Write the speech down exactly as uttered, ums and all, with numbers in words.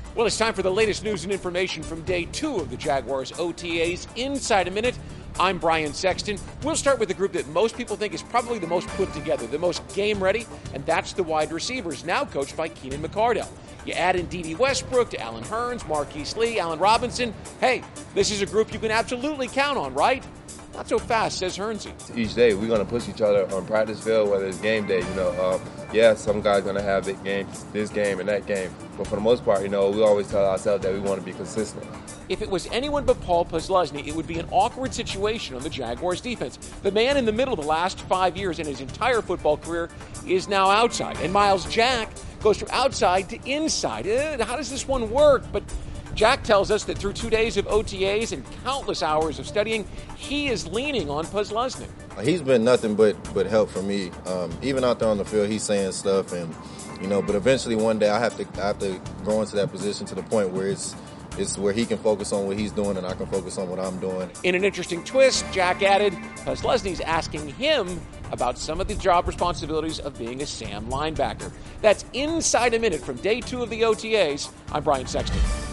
Well, it's time for the latest news and information from day two of the Jaguars O T As Inside a Minute. I'm Brian Sexton. We'll start with the group that most people think is probably the most put together, the most game ready, and that's the wide receivers, now coached by Keenan McCardell. You add in D D Westbrook to Allen Hurns, Marquise Lee, Allen Robinson. Hey, this is a group you can absolutely count on, right? Not so fast, says Hurnsey. Each day, we're going to push each other on practice field, whether it's game day. You know, uh, yeah, some guys going to have big games, this game and that game. But for the most part, you know, we always tell ourselves that we want to be consistent. If it was anyone but Paul Posluszny, it would be an awkward situation on the Jaguars' defense. The man in the middle of the last five years in his entire football career is now outside. And Myles Jack goes from outside to inside. Eh, how does this one work? But Jack tells us that through two days of O T As and countless hours of studying, he is leaning on Posluszny. He's been nothing but but help for me. Um, even out there on the field, he's saying stuff, and you know. But eventually, one day, I have to I have to grow into that position to the point where it's it's where he can focus on what he's doing, and I can focus on what I'm doing. In an interesting twist, Jack added, Posluszny's asking him about some of the job responsibilities of being a Sam linebacker. That's Inside a Minute from day two of the O T As. I'm Brian Sexton.